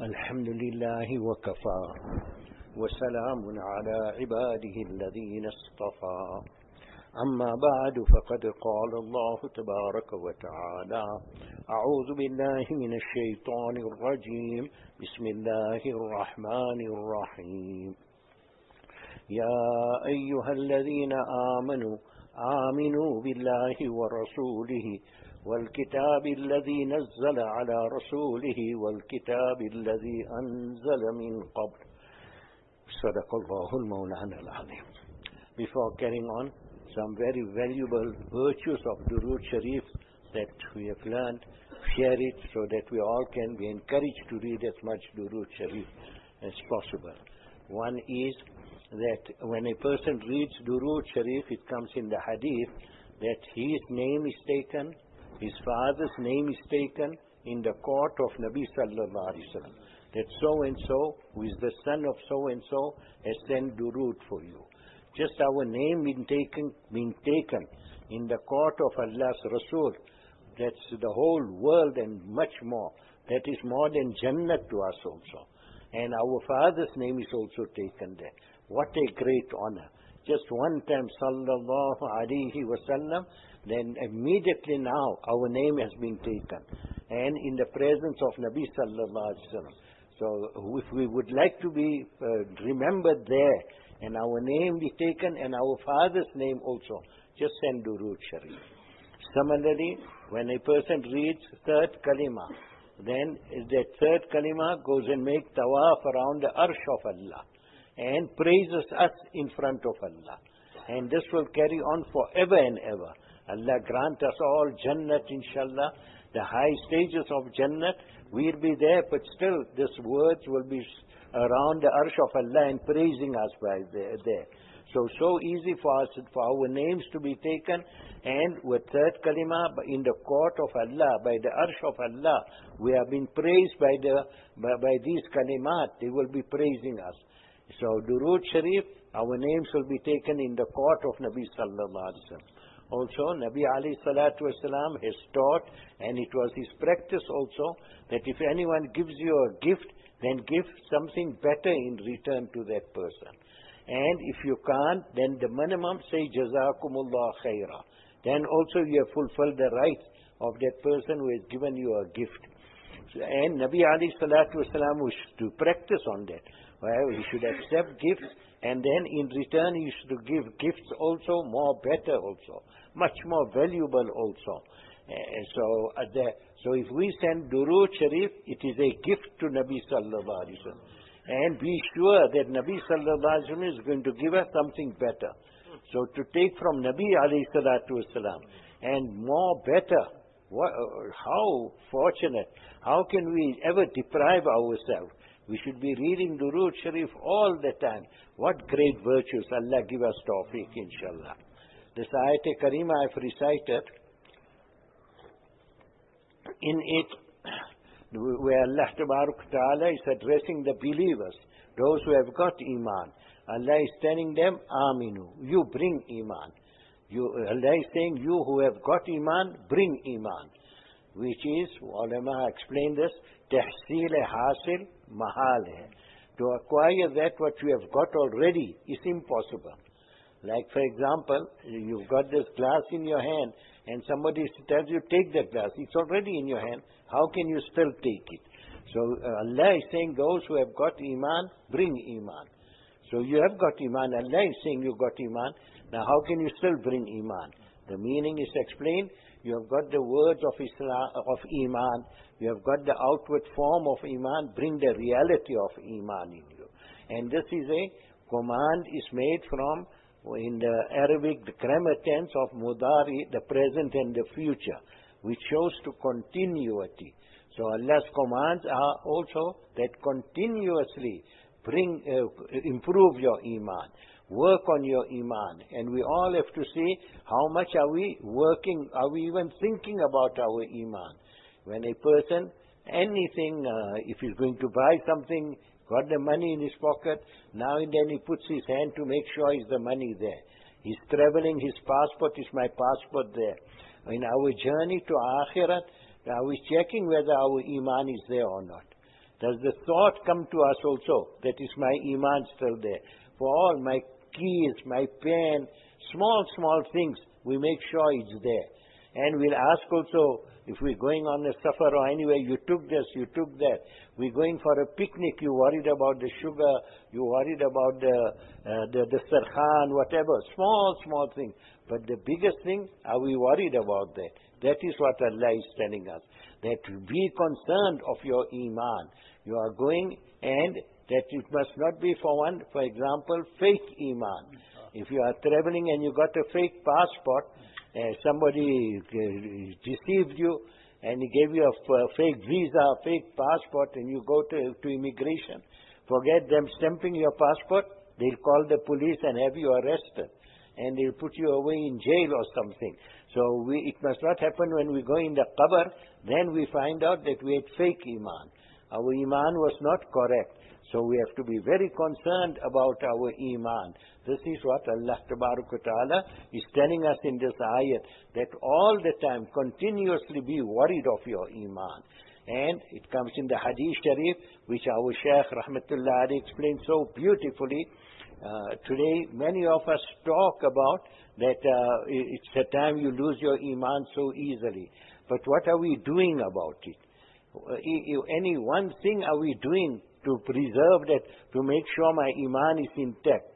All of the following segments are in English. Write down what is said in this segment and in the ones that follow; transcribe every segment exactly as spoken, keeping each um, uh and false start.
الحمد لله وكفى وسلام على عباده الذين اصطفى أما بعد فقد قال الله تبارك وتعالى أعوذ بالله من الشيطان الرجيم بسم الله الرحمن الرحيم يا أيها الذين آمنوا آمنوا بالله ورسوله والكتاب الذي نزل على رسوله والكتاب الذي أنزل من قبل صدق الله المولانا العظيم. Before carrying on, some very valuable virtues of Durood Sharif that we have learned, share it so that we all can be encouraged to read as much Durood Sharif as possible. One is that when a person reads Durood Sharif, it comes in the hadith that his name is taken, his father's name is taken in the court of Nabi sallallahu alaihi wasallam. That so and so, who is the son of so and so, has sent Durood for you. Just our name being taken, being taken in the court of Allah's Rasul, that's the whole world and much more. That is more than Jannat to us also. And our father's name is also taken there. What a great honor. Just one time, sallallahu alaihi wasallam, then immediately now our name has been taken. And in the presence of Nabi sallallahu alaihi wasallam. So if we would like to be uh, remembered there, and our name be taken, and our father's name also, just send Durood Sharif. Similarly, when a person reads third kalima, then that third kalima goes and make tawaf around the arsh of Allah and praises us in front of Allah. And this will carry on forever and ever. Allah grant us all Jannat, inshallah. The high stages of Jannat, we'll be there, but still these words will be around the arsh of Allah and praising us by there. there. So, so easy for us, for our names to be taken, and with third kalima in the court of Allah, by the arsh of Allah, we have been praised by the by, by these kalimat. They will be praising us. So, Durood Sharif, our names will be taken in the court of Nabi sallallahu alaihi wasallam. Also, Nabi alayhi salatu wasalam has taught, and it was his practice also, that if anyone gives you a gift, then give something better in return to that person. And if you can't, then the minimum say Jazakumullah khaira. Then also you have fulfilled the rights of that person who has given you a gift. So, and Nabi alayhi salatu wasalam was to practice on that. Well, he should accept gifts, and then in return he should give gifts also more better also, much more valuable also. Uh, so, uh, the, so if we send Durood Sharif, it is a gift to Nabi sallallahu alaihi wasallam. And be sure that Nabi sallallahu alaihi wasallam is going to give us something better. So to take from Nabi alayhi salatu wasalam and more better, what, uh, how fortunate, how can we ever deprive ourselves? We should be reading Durood Sharif all the time. What great virtues. Allah give us tawfiq, inshallah. This ayat karima I've recited, in it, where Allah Ta'ala is addressing the believers, those who have got Iman. Allah is telling them, Aminu, you bring Iman. You, Allah is saying, you who have got Iman, bring Iman. Which is, ulama explain this, tahsil hasil mahal hai. To acquire that what you have got already is impossible. Like for example, you've got this glass in your hand and somebody tells you take that glass. It's already in your hand. How can you still take it? So uh, Allah is saying those who have got Iman, bring Iman. So you have got Iman. Allah is saying you got Iman. Now how can you still bring Iman? The meaning is explained. You have got the words of Islam, of Iman. You have got the outward form of Iman. Bring the reality of Iman in you. And this is a command is made from, in the Arabic, the grammar tense of Mudari, the present and the future, which shows to continuity. So Allah's commands are also that continuously bring, uh, improve your Iman. Work on your Iman. And we all have to see how much are we working, are we even thinking about our Iman. When a person, anything, uh, if he's going to buy something, got the money in his pocket, now and then he puts his hand to make sure is the money there. He's traveling, his passport is my passport there. In our journey to Akhirat, are we checking whether our Iman is there or not? Does the thought come to us also? That is my iman still there. For all my keys, my pen, small, small things, we make sure it's there. And we'll ask also, if we're going on a safar or anywhere, you took this, you took that. We're going for a picnic, you worried about the sugar, you worried about the, uh, the, the sarkhan, whatever. Small, small thing. But the biggest thing, are we worried about that? That is what Allah is telling us. That be concerned of your iman. You are going, and that it must not be for one, for example, fake iman. If you are traveling and you got a fake passport, uh, somebody uh, deceived you and he gave you a f- fake visa, a fake passport, and you go to, to immigration, forget them stamping your passport, they'll call the police and have you arrested. And they'll put you away in jail or something. So we, it must not happen when we go in the qabr, then we find out that we had fake iman. Our iman was not correct. So we have to be very concerned about our iman. This is what Allah Ta'ala is telling us in this ayat, that all the time continuously be worried of your iman. And it comes in the Hadith Sharif, which our Shaykh Rahmatullah Ali explained so beautifully. Uh, today, many of us talk about that uh, it's a time you lose your iman so easily. But what are we doing about it? Uh, any one thing are we doing to preserve that, to make sure my iman is intact?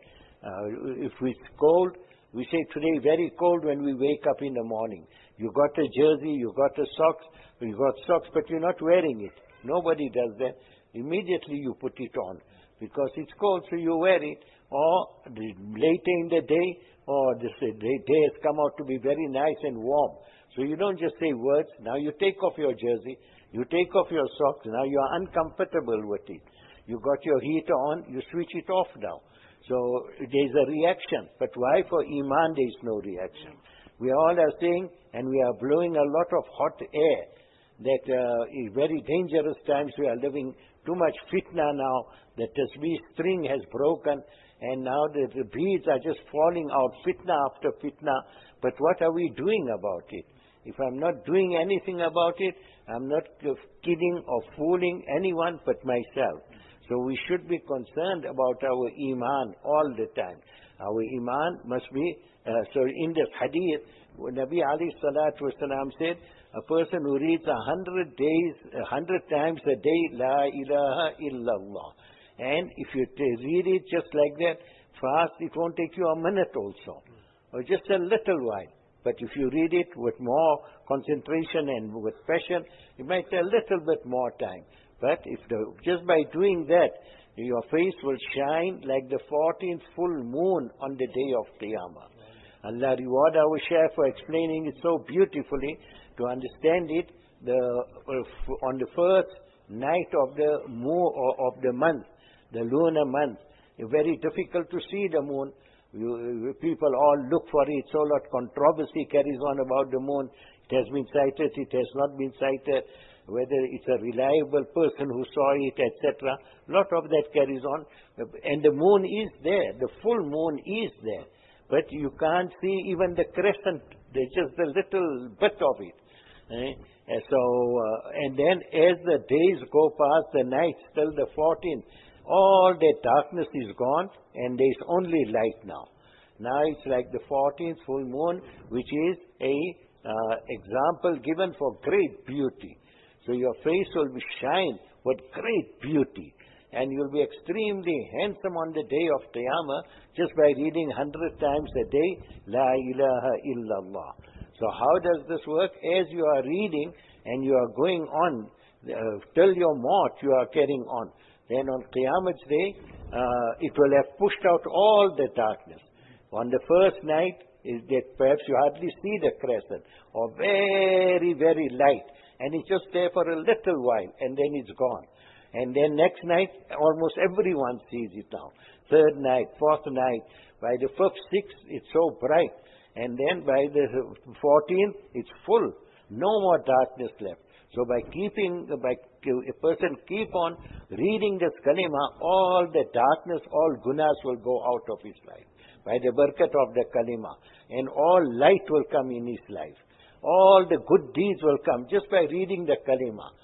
Uh, if it's cold, we say today very cold when we wake up in the morning. You got a jersey, you got a socks, you got socks, but you're not wearing it. Nobody does that. Immediately you put it on because it's cold, so you wear it. Or later in the day, or this day has come out to be very nice and warm. So you don't just say words. Now you take off your jersey, you take off your socks. Now you are uncomfortable with it. You got your heater on, you switch it off now. So there's a reaction. But why for iman there is no reaction? We all are saying, and we are blowing a lot of hot air, that uh, in very dangerous times we are living too much fitna now. The tasbih string has broken, and now the, the beads are just falling out, fitna after fitna. But what are we doing about it? If I'm not doing anything about it, I'm not uh, kidding or fooling anyone but myself. So we should be concerned about our iman all the time. Our iman must be, uh, so in this hadith, Nabi alayhi salatu wasalam said, a person who reads a hundred days, a hundred times a day, La ilaha illallah. And if you t- read it just like that, fast, it won't take you a minute also, or just a little while. But if you read it with more concentration and with passion, it might take a little bit more time. But if the, just by doing that, your face will shine like the fourteenth full moon on the day of Qiyamah. Allah reward our Shaykh for explaining it so beautifully. To understand it, the uh, on the first night of the moon or of the month, the lunar month, it's very difficult to see the moon. You, people all look for it. So lot controversy carries on about the moon. It has been sighted, it has not been sighted. Whether it's a reliable person who saw it, et cetera. Lot of that carries on. And the moon is there. The full moon is there. But you can't see even the crescent. There's just a little bit of it. Eh? And so, uh, and then as the days go past, the night till the fourteenth, all the darkness is gone and there's only light now. Now it's like the fourteenth full moon, which is a uh, example given for great beauty. So your face will be shine with great beauty. And you'll be extremely handsome on the day of Qiyamah just by reading hundred times a day, La ilaha illallah. So how does this work? As you are reading and you are going on, uh, till your maut you are carrying on. Then on Qiyamah's day, uh, it will have pushed out all the darkness. On the first night, is that perhaps you hardly see the crescent, or very, very light. And it's just there for a little while, and then it's gone. And then next night, almost everyone sees it now. Third night, fourth night, by the fifth, sixth, it's so bright. And then by the fourteenth, it's full. No more darkness left. So by keeping, by a person keep on reading this kalima, all the darkness, all gunas will go out of his life. By the barakat of the kalima. And all light will come in his life. All the good deeds will come just by reading the kalima.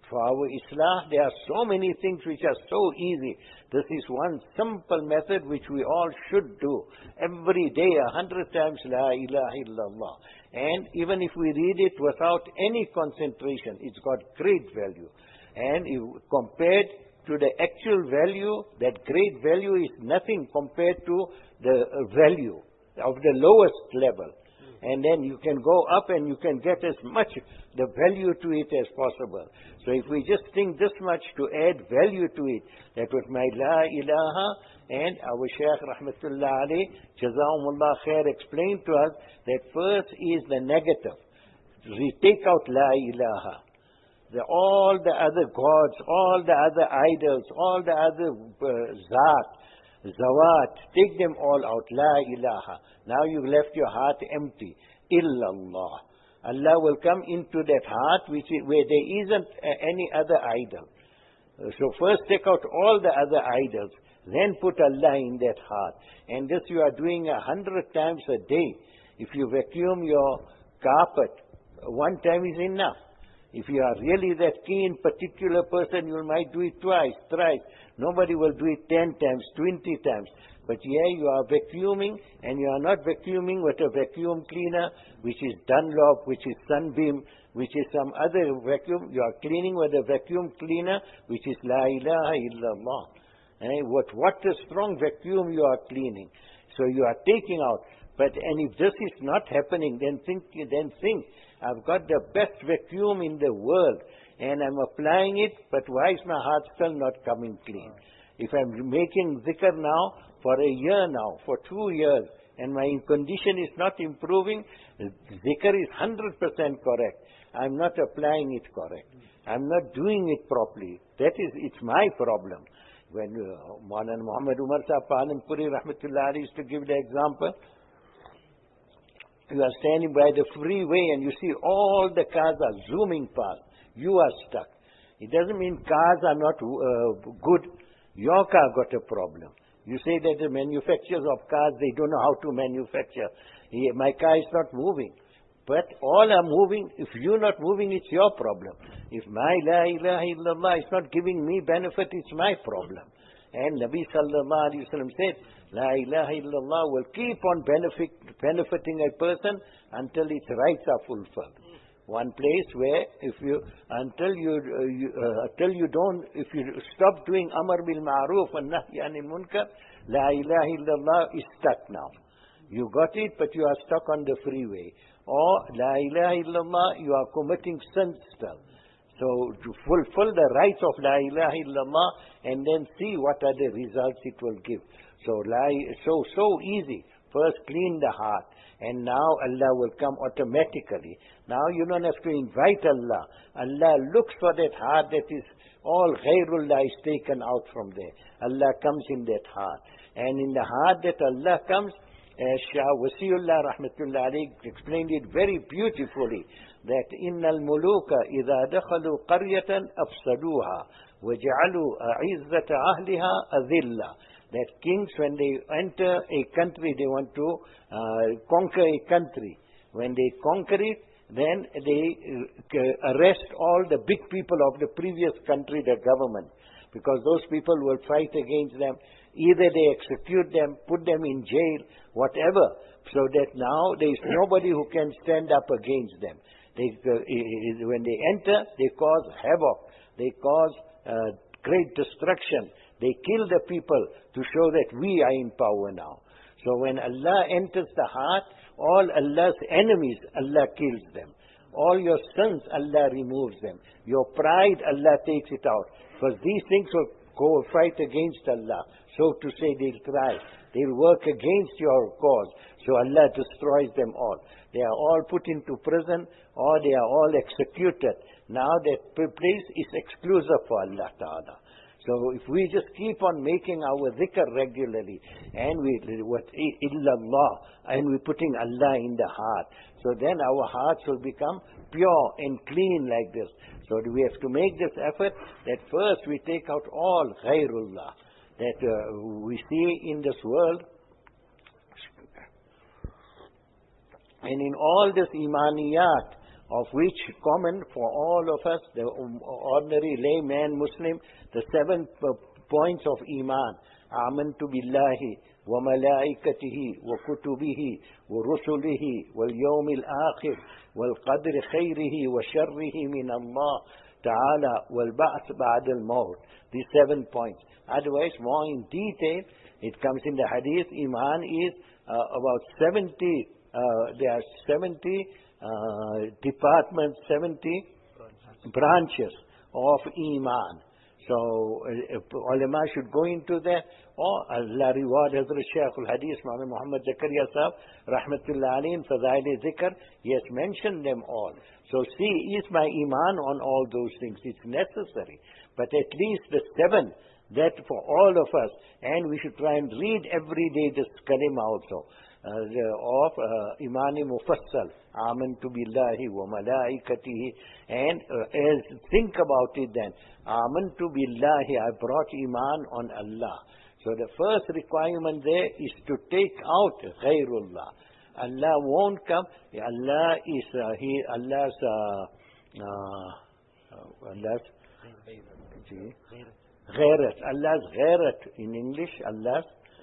For our Islah, there are so many things which are so easy. This is one simple method which we all should do. Every day, a hundred times, La ilaha illallah. And even if we read it without any concentration, it's got great value. And if compared to the actual value, that great value is nothing compared to the value of the lowest level. And then you can go up and you can get as much the value to it as possible. So if we just think this much to add value to it, that was my La ilaha, and our Shaykh Rahmatullah alayh, Jazakumullah Khair, explained to us that first is the negative. We take out La ilaha. The, all the other gods, all the other idols, all the other uh, zat, zawat, take them all out. La ilaha. Now you've left your heart empty. Illallah. Allah will come into that heart which is, where there isn't uh, any other idol. Uh, so first take out all the other idols, then put Allah in that heart. And this you are doing a hundred times a day. If you vacuum your carpet, one time is enough. If you are really that keen particular person, you might do it twice, thrice. Nobody will do it ten times, twenty times. But yeah, you are vacuuming, and you are not vacuuming with a vacuum cleaner, which is Dunlop, which is Sunbeam, which is some other vacuum. You are cleaning with a vacuum cleaner, which is La ilaha illallah. And what, what a strong vacuum you are cleaning. So you are taking out. But, and if this is not happening, then think, then think, I've got the best vacuum in the world, and I'm applying it, but why is my heart still not coming clean? If I'm making zikr now, for a year now, for two years, and my condition is not improving, zikr is one hundred percent correct. I'm not applying it correct. I'm not doing it properly. That is, it's my problem. When uh, Maulana Muhammad Umar Sahib Palanpuri Rahmatullah alayhi used to give the example, you are standing by the freeway and you see all the cars are zooming past. You are stuck. It doesn't mean cars are not uh, good. Your car got a problem. You say that the manufacturers of cars, they don't know how to manufacture. Yeah, my car is not moving. But all are moving. If you're not moving, it's your problem. If my La ilaha illallah is not giving me benefit, it's my problem. And Nabi sallallahu alayhi wa sallam said, La ilaha illallah will keep on benefit, benefiting a person until its rights are fulfilled. One place where if you, until you, uh, you uh, until you don't, if you stop doing Amar bil Ma'ruf and Nahy anil Munkar, La ilaha illallah is stuck now. You got it, but you are stuck on the freeway. Or La ilaha illallah, you are committing sins still. So to fulfill the rights of La ilaha illallah and then see what are the results it will give. So, la, so, so easy. First clean the heart. And now Allah will come automatically. Now you don't have to invite Allah. Allah looks for that heart that is all ghairullah is taken out from there. Allah comes in that heart. And in the heart that Allah comes, as Shah Wasiullah Rahmatullah alayhi explained it very beautifully, that innal muluka idha dakhalu qaryatan afsaduha waj'alu a'izzata ahliha adilla. That kings, when they enter a country, they want to uh, conquer a country. When they conquer it, then they uh, arrest all the big people of the previous country, the government, because those people will fight against them. Either they execute them, put them in jail, whatever, so that now there is nobody who can stand up against them. They, uh, when they enter, they cause havoc, they cause uh, great destruction. They kill the people to show that we are in power now. So when Allah enters the heart, all Allah's enemies, Allah kills them. All your sins, Allah removes them. Your pride, Allah takes it out. Because these things will go fight against Allah. So to say, they'll try. They'll work against your cause. So Allah destroys them all. They are all put into prison or they are all executed. Now that place is exclusive for Allah Ta'ala. So if we just keep on making our dhikr regularly, and we what illallah, and we're putting Allah in the heart, so then our hearts will become pure and clean like this. So we have to make this effort that first we take out all ghairullah that uh, we see in this world, and in all this imaniyat, of which common for all of us, the ordinary layman Muslim, the seven points of Iman. Amantu billahi wa malaikatihi wa kutubihi wa rusulihi wal yawmil akhir wal qadri khayrihi wa sharrihi min Allah ta'ala wal ba'th ba'da al maut. These seven points. Otherwise, more in detail, it comes in the hadith. Iman is uh, about seventy, uh, there are seventy uh, departments, seventy branches of Iman. So, uh, ulama should go into that. Or Allah reward Hazrat Shaykh al-Hadith, Muhammad Zakaria Sahib, Rahmatullah alayhi, Fadail Zikr, he has mentioned them all. So see, is my Iman on all those things? It's necessary. But at least the seven, that for all of us, and we should try and read every day this kalima also, uh, the, of uh, Imani Mufassal, Amantu billahi wa malaikatihi, and uh, as, think about it then, Amantu billahi, I brought Iman on Allah. So the first requirement there is to take out Ghairullah. Allah won't come. Allah is, uh, he, Allah's, uh, uh, Allah's, Ghairat. Allah's Ghairat in English, Allah's,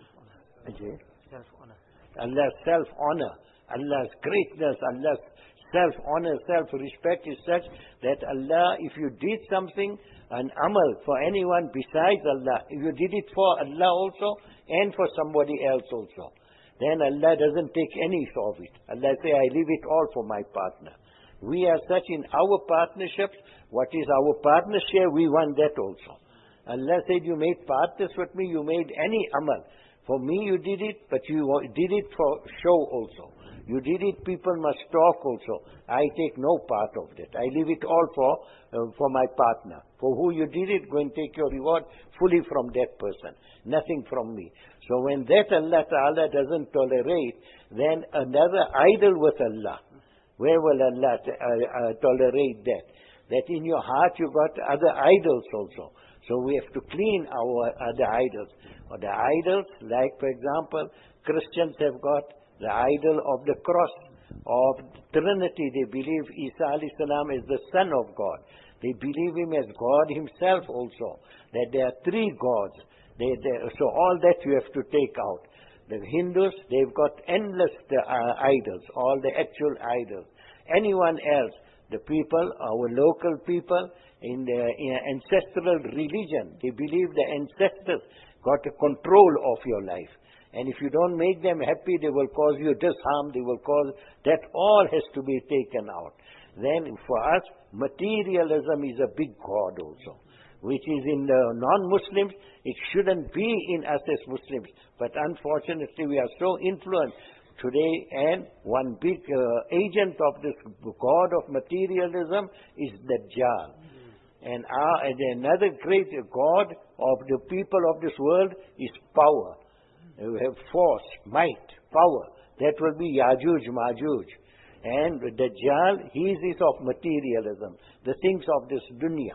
Allah's self-honor, Allah's greatness, Allah's self-honor, self-respect is such that Allah, if you did something, an amal for anyone besides Allah, if you did it for Allah also and for somebody else also, then Allah doesn't take any of it. Allah say, I leave it all for my partner. We are such in our partnerships. What is our partner share? We want that also. Allah said, you made partners with me, you made any amal. For me you did it, but you did it for show also. You did it, people must talk also. I take no part of that. I leave it all for uh, for my partner. For who you did it, go and take your reward fully from that person. Nothing from me. So when that Allah Ta'ala doesn't tolerate, then another idol with Allah. Where will Allah t- uh, uh, tolerate that? That in your heart you got other idols also. So we have to clean our other idols. Or the idols, like for example, Christians have got the idol of the cross, of Trinity. They believe Isa alayhi salam is the Son of God. They believe Him as God Himself also. That there are three gods. They, they, so all that you have to take out. The Hindus, they've got endless uh, idols, all the actual idols. Anyone else, the people, our local people, in the in ancestral religion, they believe the ancestors got a control of your life. And if you don't make them happy, they will cause you disharm, they will cause, that all has to be taken out. Then for us, materialism is a big God also, which is in the non-Muslims, it shouldn't be in us as Muslims. But unfortunately, we are so influenced today, and one big uh, agent of this God of materialism is Dajjal. And, our, and another great God of the people of this world is power. We have force, might, power. That will be Yajuj, Majuj. And Dajjal, his is of materialism, the things of this dunya,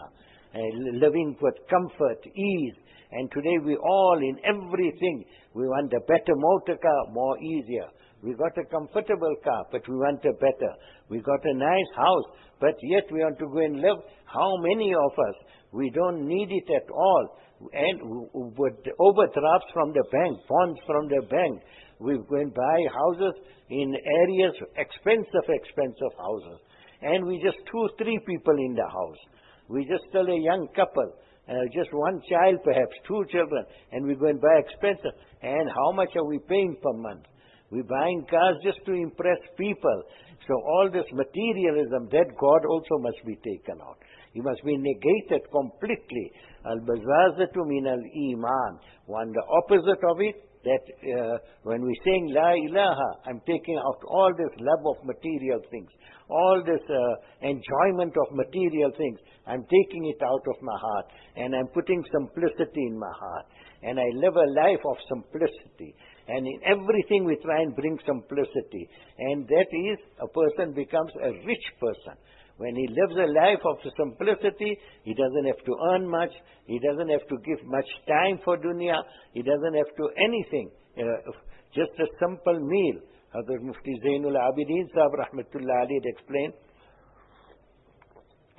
uh, living with comfort, ease. And today we all, in everything, we want a better motor car, more easier. We got a comfortable car, but we want a better. We got a nice house, but yet we want to go and live. How many of us, we don't need it at all. And with overdrafts from the bank, bonds from the bank, we go and buy houses in areas, expensive, expensive houses. And we just two, three people in the house. We just tell a young couple, uh, just one child perhaps, two children, and we go and buy expensive. And how much are we paying per month? We're buying cars just to impress people. So all this materialism, that God also must be taken out. He must be negated completely. Al-bazazatu min al-iman. One, the opposite of it, that uh, when we saying La ilaha, I'm taking out all this love of material things, all this uh, enjoyment of material things. I'm taking it out of my heart, and I'm putting simplicity in my heart. And I live a life of simplicity. And in everything we try and bring simplicity. And that is, a person becomes a rich person. When he lives a life of simplicity, he doesn't have to earn much. He doesn't have to give much time for dunya. He doesn't have to anything. Uh, just a simple meal. Hazrat Mufti Zainul Abidin Sahib Rahmatullah Ali had explained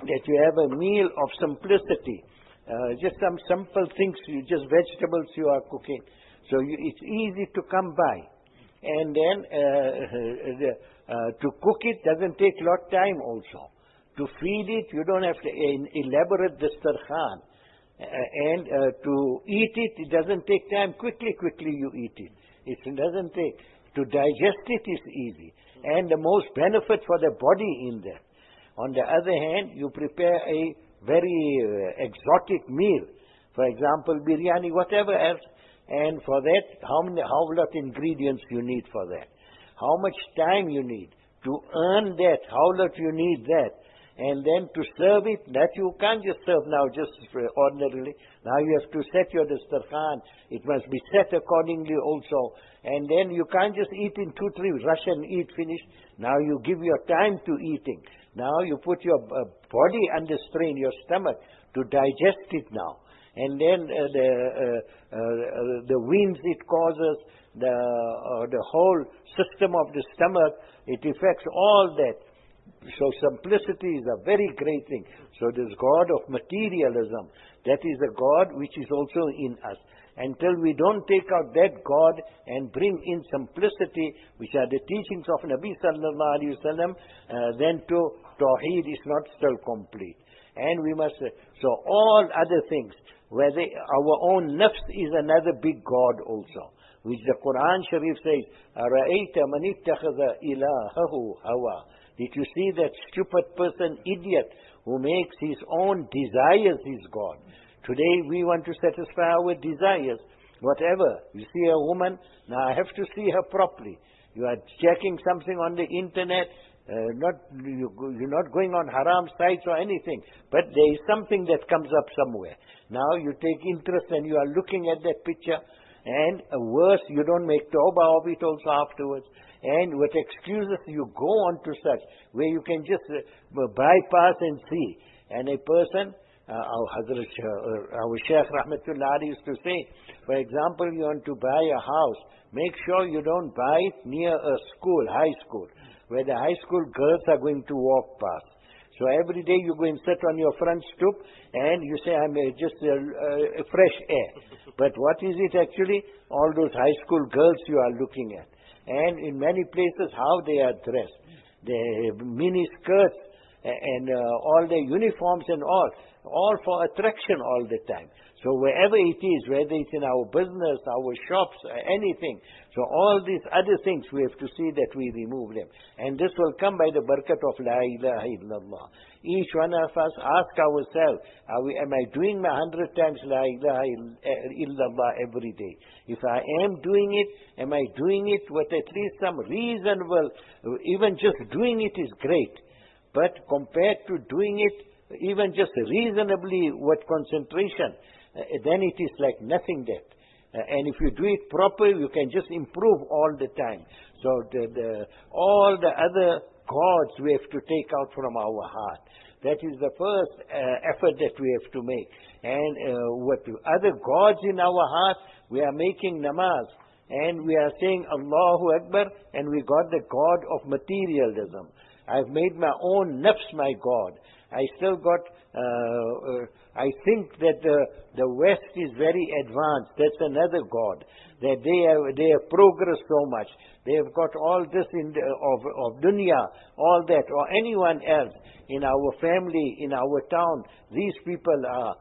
that you have a meal of simplicity. Uh, just some simple things, you, just vegetables you are cooking. So you, it's easy to come by. And then uh, the, uh, to cook it doesn't take a lot of time also. To feed it, you don't have to uh, elaborate dastarkhan. Uh, and uh, to eat it, it doesn't take time. Quickly, quickly you eat it. It doesn't take. To digest it is easy. And the most benefit for the body in that. On the other hand, you prepare a very uh, exotic meal. For example, biryani, whatever else. And for that, how many, how lot ingredients you need for that? How much time you need to earn that? How lot you need that? And then to serve it, that you can't just serve now just ordinarily. Now you have to set your dastarkhan. It must be set accordingly also. And then you can't just eat in two, three, rush and eat, finish. Now you give your time to eating. Now you put your uh, body under strain, your stomach, to digest it now. And then uh, the uh, uh, the winds it causes, the uh, the whole system of the stomach, it affects all that. So simplicity is a very great thing. So this God of materialism, that is a God which is also in us. Until we don't take out that God and bring in simplicity, which are the teachings of Nabi sallallahu alaihi wasallam, uh, then to Tawheed is not still complete. And we must, uh, so all other things, whether our own nafs is another big God also, which the Quran Sharif says, أَرَأَيْتَ مَنِ اتَّخَذَ إِلَهَهُ هَوَى. Did you see that stupid person, idiot, who makes his own desires his God? Today we want to satisfy our desires. Whatever. You see a woman, now I have to see her properly. You are checking something on the internet, uh, not you, you're not going on haram sites or anything, but there is something that comes up somewhere. Now you take interest and you are looking at that picture, and uh, worse, you don't make tawbah of it also afterwards. And with excuses you go on to such, where you can just uh, bypass and see. And a person, uh, our Hazrat, uh, our Shaykh Rahmatullah used to say, for example, you want to buy a house, make sure you don't buy it near a school, high school, where the high school girls are going to walk past. So every day you go and sit on your front stoop and you say, I'm uh, just uh, uh, fresh air. But what is it actually? All those high school girls you are looking at. And in many places, how they are dressed. The mini skirts and uh, all their uniforms and all. All for attraction all the time. So wherever it is, whether it's in our business, our shops, anything. So all these other things, we have to see that we remove them. And this will come by the barakat of La ilaha illallah. Each one of us ask ourselves, are we, am I doing my hundred times La ilaha illallah every day? If I am doing it, am I doing it with at least some reasonable, even just doing it is great. But compared to doing it, even just reasonably with concentration, uh, then it is like nothing that. Uh, and if you do it properly, you can just improve all the time. So the, the, all the other gods we have to take out from our heart. That is the first uh, effort that we have to make. And uh, what other gods in our heart, we are making namaz. And we are saying Allahu Akbar, and we got the God of materialism. I've made my own nafs my God. I still got, uh, uh, I think that the, the West is very advanced. That's another God. That they have, they have progressed so much. They have got all this in the, of, of dunya, all that, or anyone else in our family, in our town. These people are,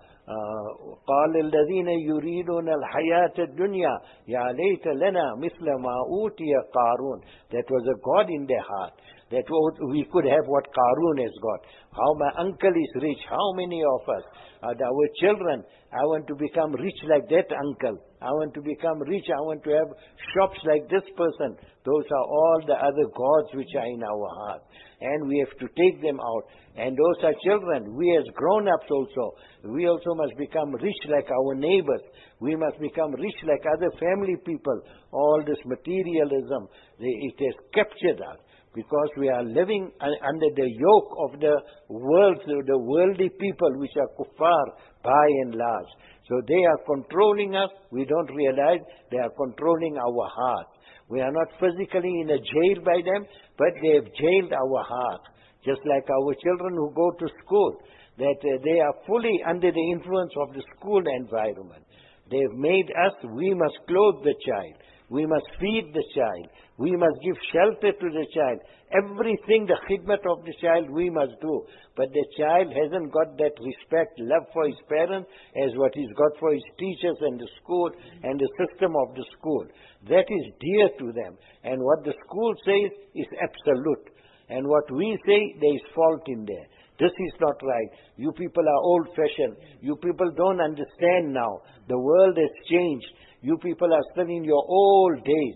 قال الذين يريدون الحياة الدنيا يا ليت لنا مثل ما أوتي قارون. That was a God in their heart. That we could have what Qarun has got. How my uncle is rich. How many of us, uh, our children, I want to become rich like that uncle. I want to become rich. I want to have shops like this person. Those are all the other gods which are in our heart. And we have to take them out. And those are children. We as grown-ups also, we also must become rich like our neighbors. We must become rich like other family people. All this materialism, it has captured us. Because we are living under the yoke of the world, the worldly people which are kuffar by and large. So they are controlling us. We don't realize they are controlling our heart. We are not physically in a jail by them, but they have jailed our heart. Just like our children who go to school, that uh, they are fully under the influence of the school environment. They've made us, we must clothe the child. We must feed the child. We must give shelter to the child. Everything, the khidmat of the child, we must do. But the child hasn't got that respect, love for his parents as what he's got for his teachers and the school and the system of the school. That is dear to them. And what the school says is absolute. And what we say, there is fault in there. This is not right. You people are old-fashioned. You people don't understand now. The world has changed. You people are still in your old days.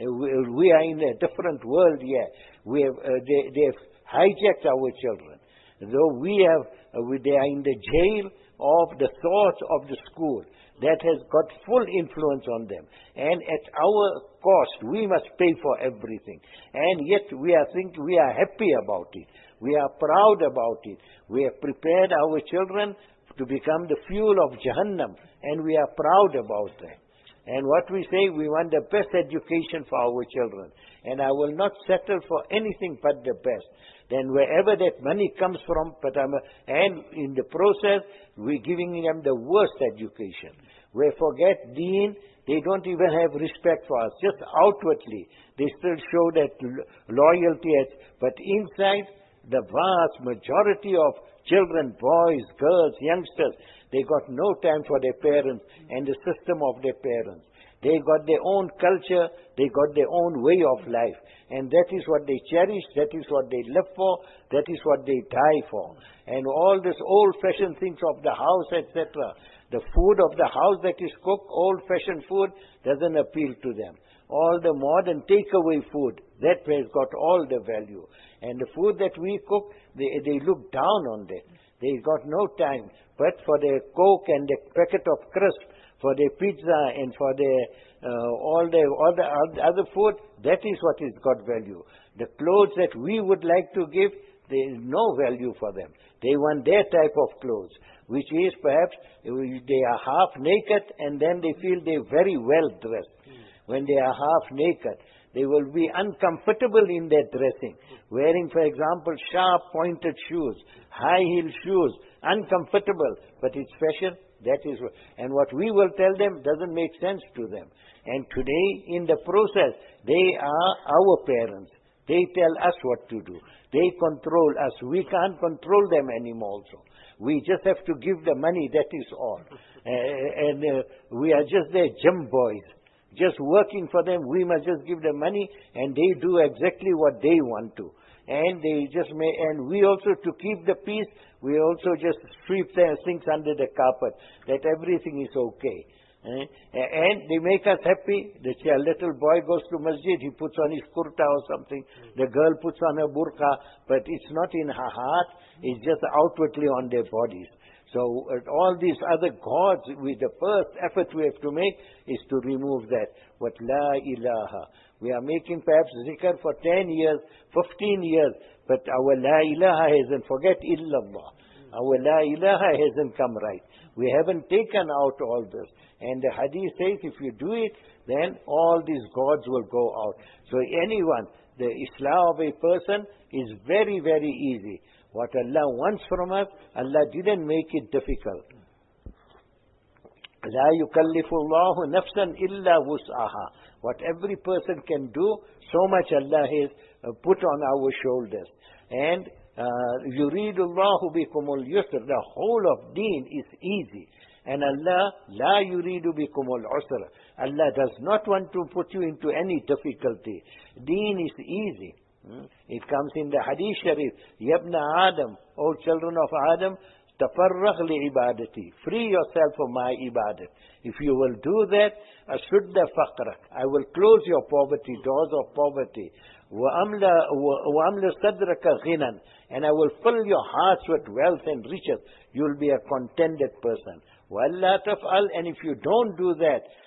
We are in a different world here. We have, uh, they, they have hijacked our children. Though we have, uh, we, they are in the jail of the thoughts of the school. That has got full influence on them. And at our cost, we must pay for everything. And yet we are think we are happy about it. We are proud about it. We have prepared our children to become the fuel of Jahannam. And we are proud about that. And what we say, we want the best education for our children. And I will not settle for anything but the best. Then wherever that money comes from, but I'm, and in the process, we're giving them the worst education. We forget deen, they don't even have respect for us. Just outwardly, they still show that loyalty. But inside, the vast majority of children, boys, girls, youngsters, they got no time for their parents and the system of their parents. They got their own culture, they got their own way of life. And that is what they cherish, that is what they live for, that is what they die for. And all this old-fashioned things of the house, et cetera, the food of the house that is cooked, old-fashioned food, doesn't appeal to them. All the modern takeaway food, that has got all the value. And the food that we cook, they, they look down on that. They got no time. But for their Coke and the packet of crisp, for their pizza and for their uh, all the all the other food, that is what has got value. The clothes that we would like to give, there is no value for them. They want their type of clothes, which is perhaps they are half naked and then they feel they're very well dressed. When they are half naked, they will be uncomfortable in their dressing. Wearing, for example, sharp pointed shoes, high heel shoes, uncomfortable, but it's fashion. That is, and what we will tell them doesn't make sense to them. And today, in the process, they are our parents. They tell us what to do. They control us. We can't control them anymore also. We just have to give the money, that is all. Uh, and uh, we are just their gym boys. Just working for them, we must just give them money and they do exactly what they want to. And they just may, and we also, to keep the peace, we also just sweep their things under the carpet, that everything is okay. Eh? And they make us happy. The little boy goes to masjid, he puts on his kurta or something. The girl puts on her burqa, but it's not in her heart, it's just outwardly on their bodies. So uh, all these other gods, with the first effort we have to make is to remove that. What la ilaha. We are making perhaps zikr for ten years, fifteen years, but our la ilaha hasn't, forget illallah. Our la ilaha hasn't come right. We haven't taken out all this. And the hadith says if you do it, then all these gods will go out. So anyone, the Islam of a person is very, very easy. What Allah wants from us, Allah didn't make it difficult. لا يكلف الله نفسا إلا وسعها. What every person can do, so much Allah has uh, put on our shoulders. And يريد الله بكم اليسر. The whole of deen is easy. And Allah لا يريد بكم العسر. Allah does not want to put you into any difficulty. Deen is easy. It comes in the Hadith Sharif, Yabna Adam, O children of Adam, tafarragh li ibadati. Free yourself for my ibadat. If you will do that, asudda faqrak. I will close your poverty, doors of poverty. Wa amla sadraka ghinan. And I will fill your hearts with wealth and riches. You will be a contented person. Wa alla taf'al. And if you don't do that,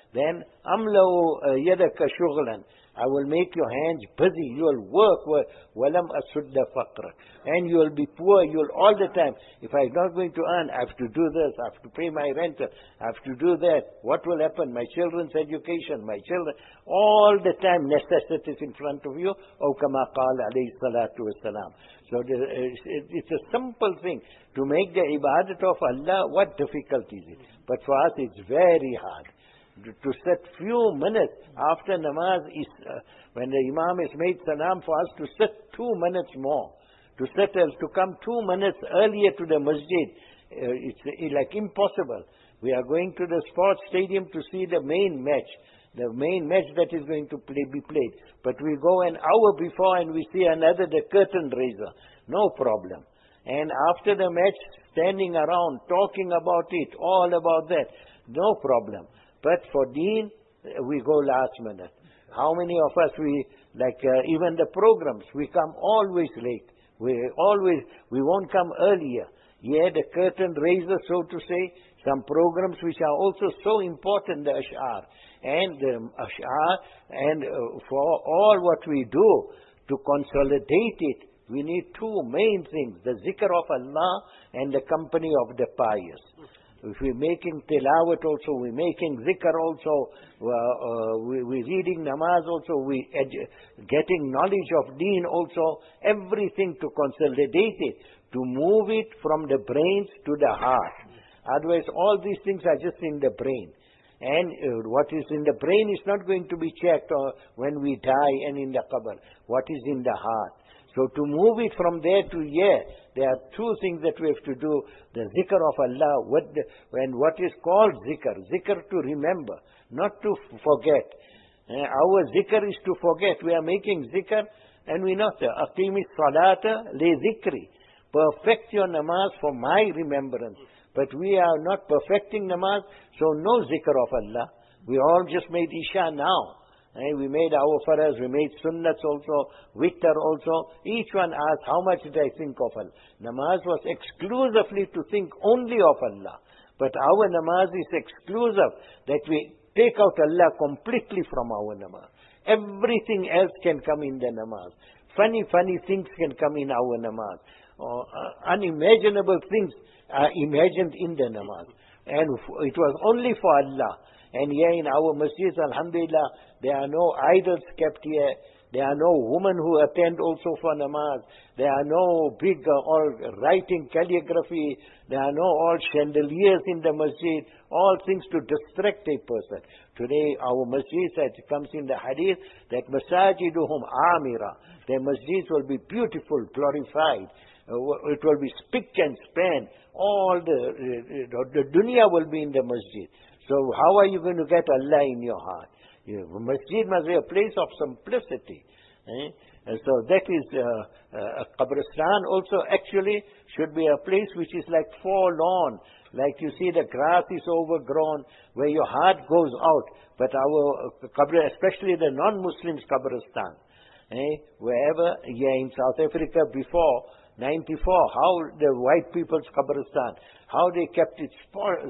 then amlau yadaka shughlan, I will make your hands busy. You will work. Walam asudda faqra. And you will be poor. You will all the time. If I am not going to earn, I have to do this. I have to pay my rent. I have to do that. What will happen? My children's education. My children. All the time necessities in front of you. O kama qala alayhi salatu wassalam. So it's a simple thing. To make the ibadat of Allah, what difficult is it? But for us it's very hard. To sit few minutes after namaz is, uh, when the imam has made salam, for us to sit two minutes more, to sit, uh, to come two minutes earlier to the masjid, uh, it's uh, like impossible. We are going to the sports stadium to see the main match, the main match that is going to play, be played. But we go an hour before and we see another, the curtain raiser. No problem. And after the match, standing around, talking about it, all about that, no problem. But for deen, we go last minute. How many of us, we, like uh, even the programs, we come always late. We always, we won't come earlier. Yeah, the curtain raiser, so to say, some programs which are also so important, the ash'ar. And the um, ash'ar, and uh, for all what we do, to consolidate it, we need two main things, the zikr of Allah and the company of the pious. If we're making tilawat also, we're making zikr also, uh, uh, we, we're reading namaz also, we're getting knowledge of deen also, everything to consolidate it, to move it from the brains to the heart. Otherwise, all these things are just in the brain. And uh, what is in the brain is not going to be checked uh, when we die and in the qabr. What is in the heart? So to move it from there to here, there are two things that we have to do. The zikr of Allah, what the, and what is called zikr. Zikr to remember, not to forget. Uh, our zikr is to forget. We are making zikr and we not. Aqimi salata li zikri. Perfect your namaz for my remembrance. But we are not perfecting namaz, so no zikr of Allah. We all just made Isha now. Eh, we made our faraz, we made sunnats also, witr also. Each one asked, how much did I think of Allah? Namaz was exclusively to think only of Allah. But our namaz is exclusive, that we take out Allah completely from our namaz. Everything else can come in the namaz. Funny, funny things can come in our namaz. Uh, uh, unimaginable things are imagined in the namaz. And it was only for Allah. And here in our masjids, alhamdulillah, there are no idols kept here. There are no women who attend also for namaz. There are no big uh, all writing calligraphy. There are no all chandeliers in the masjid. All things to distract a person. Today our masjids, as it comes in the hadith, that masajiduhum amira. Their masjids will be beautiful, glorified. Uh, it will be spick and span. All the, uh, the dunya will be in the masjid. So how are you going to get Allah in your heart? You, masjid must be a place of simplicity. Eh? And so that is, uh, uh, Qabristan also actually should be a place which is like forlorn. Like you see the grass is overgrown, where your heart goes out. But our, uh, especially the non-Muslims Qabristan, eh? Wherever, yeah, in South Africa before ninety-four, how the white people's Qabristan, how they kept it spot,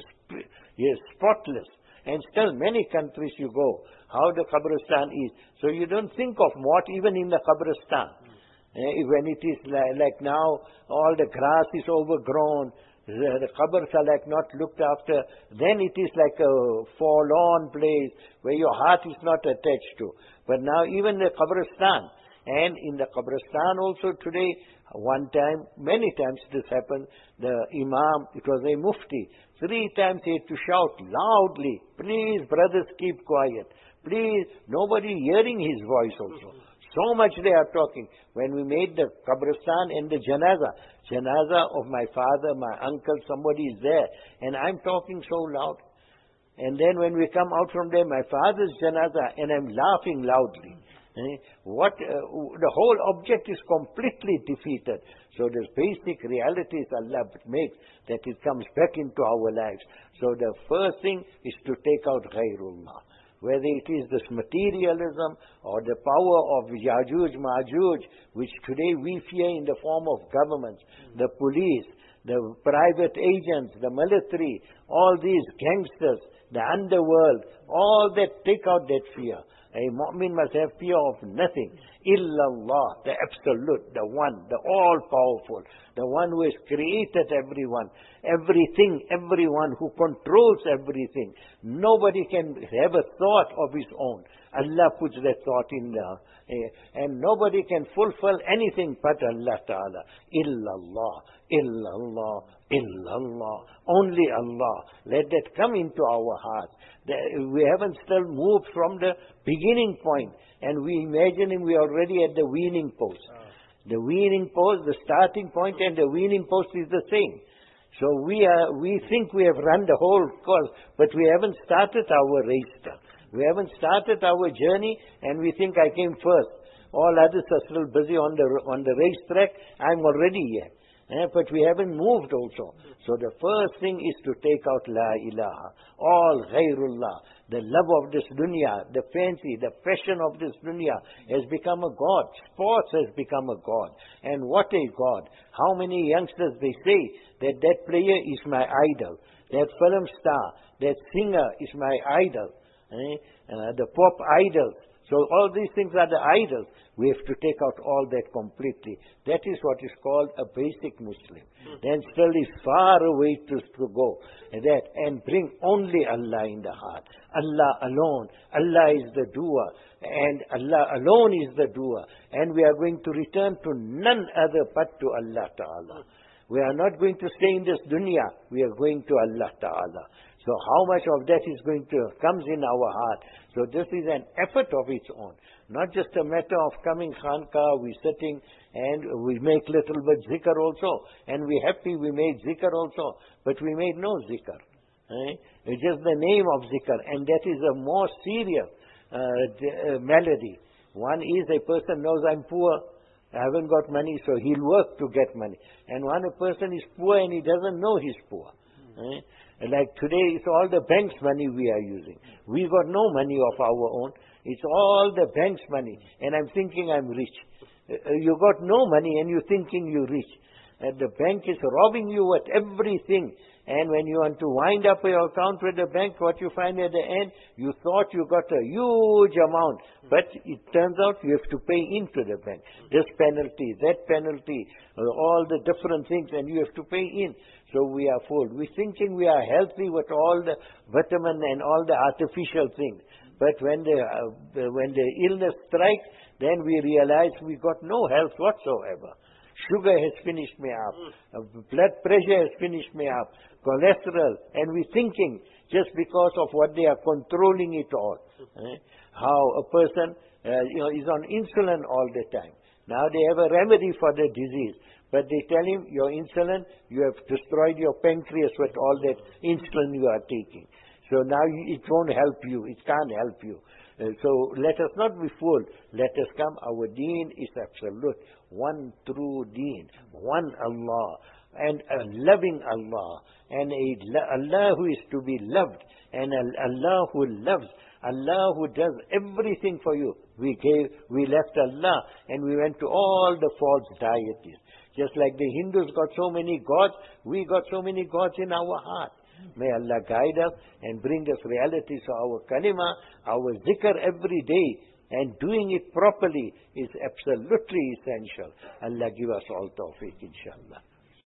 yes, spotless. And still many countries you go, how the Qabristan is. So you don't think of what even in the Qabristan. Eh, when it is like, like now, all the grass is overgrown, the, the qabrs are like not looked after, then it is like a forlorn place where your heart is not attached to. But now even the Qabristan, and in the Qabristan also today, one time, many times this happened, the Imam, it was a Mufti, three times he had to shout loudly, please brothers keep quiet, please, nobody hearing his voice also. So much they are talking. When we made the Qabristan and the Janaza, Janaza of my father, my uncle, somebody is there, and I'm talking so loud. And then when we come out from there, my father's Janaza, and I'm laughing loudly. What uh, the whole object is completely defeated. So the basic reality is Allah makes that it comes back into our lives. So the first thing is to take out Ghairullah. Whether it is this materialism or the power of Yajuj, Majuj, which today we fear in the form of governments, the police, the private agents, the military, all these gangsters, the underworld, all that, take out that fear. A mu'min must have fear of nothing. Illallah, the absolute, the one, the all-powerful, the one who has created everyone, everything, everyone, who controls everything. Nobody can have a thought of his own. Allah puts that thought in there. And nobody can fulfill anything but Allah Ta'ala. Illallah, illallah, illallah. Only Allah. Let that come into our hearts. We haven't still moved from the beginning point, and we imagining we are already at the weaning post. The weaning post, the starting point and the weaning post is the same. So we are, we think we have run the whole course, but we haven't started our race still. We haven't started our journey, and we think I came first. All others are still busy on the on the racetrack. I'm already here. Eh, but we haven't moved also. So the first thing is to take out La ilaha. All ghairullah. The love of this dunya, the fancy, the passion of this dunya has become a god. Sports has become a god. And what a god. How many youngsters they say that that player is my idol. That film star, that singer is my idol. Eh? Uh, the pop idols. So all these things are the idols. We have to take out all that completely. That is what is called a basic Muslim. Mm. Then still is far away to, to go. And that and bring only Allah in the heart. Allah alone. Allah is the doer. And Allah alone is the doer. And we are going to return to none other but to Allah Ta'ala. We are not going to stay in this dunya. We are going to Allah Ta'ala. So how much of that is going to comes in our heart. So this is an effort of its own. Not just a matter of coming khanqa, we sitting and we make little bit zikr also. And we happy we made zikr also. But we made no zikr. Eh? It's just the name of zikr. And that is a more serious uh, uh, malady. One is a person knows I'm poor. I haven't got money, so he'll work to get money. And one a person is poor and he doesn't know he's poor. Eh? Like today, it's all the bank's money we are using. We got no money of our own. It's all the bank's money. And I'm thinking I'm rich. Uh, you got no money and you're thinking you're rich. And the bank is robbing you at everything. And when you want to wind up your account with the bank, what you find at the end, you thought you got a huge amount. But it turns out you have to pay into the bank. This penalty, that penalty, uh, all the different things, and you have to pay in. So we are fooled. We're thinking we are healthy with all the vitamin and all the artificial things. But when the, uh, when the illness strikes, then we realize we got no health whatsoever. Sugar has finished me up. Uh, blood pressure has finished me up. Cholesterol. And we're thinking just because of what they are controlling it all. Eh? How a person uh, you know, is on insulin all the time. Now they have a remedy for the disease. But they tell him, your insulin, you have destroyed your pancreas with all that insulin you are taking. So now you, it won't help you. It can't help you. Uh, so let us not be fooled. Let us come. Our deen is absolute. One true deen. One Allah. And a loving Allah. And a Allah who is to be loved. And a Allah who loves. Allah who does everything for you. We gave, we left Allah and we went to all the false deities. Just like the Hindus got so many gods, we got so many gods in our heart. May Allah guide us and bring us realities of our kalima, our zikr every day. And doing it properly is absolutely essential. Allah give us all tawfiq, inshallah.